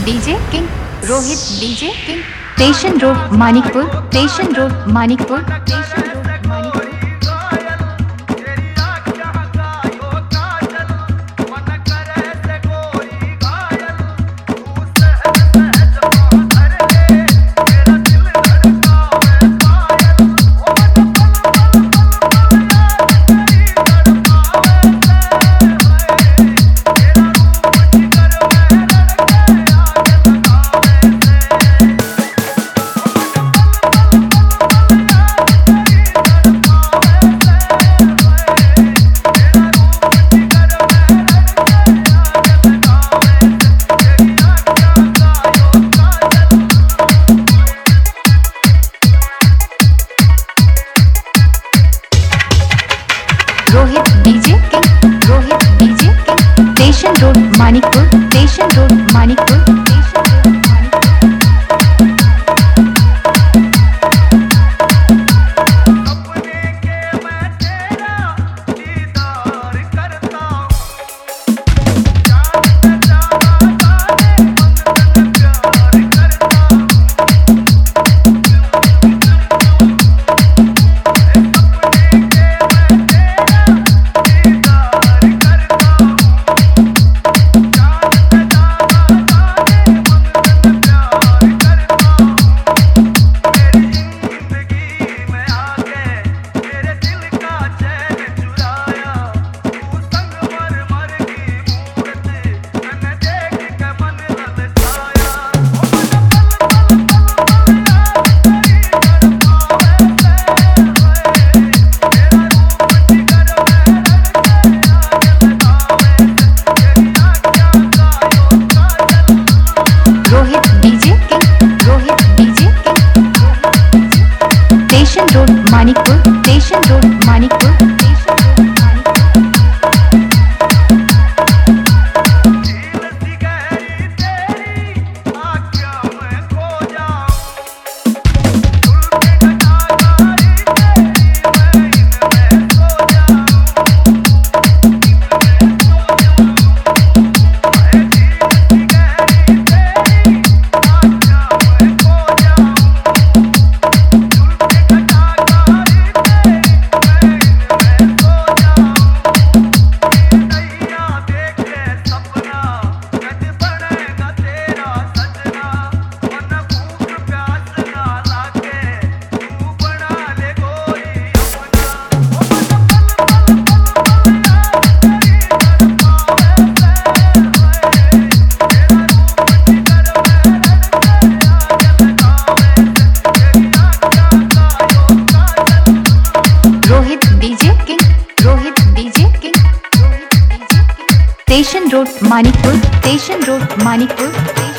DJ king, Rohit DJ king, station road Manikpur, station road Manikpur, station road Manikpur. Rohit DJ king, Rohit DJ king, station road Manikpur, station road Manikpur, station road Manikpur. Rohit DJ king, Rohit DJ king, station road Manikpur, station road Manikpur, station road Manikpur. Rohit DJ king, Rohit DJ king, Rohit DJ king, station road Manikpur, station road Manikpur.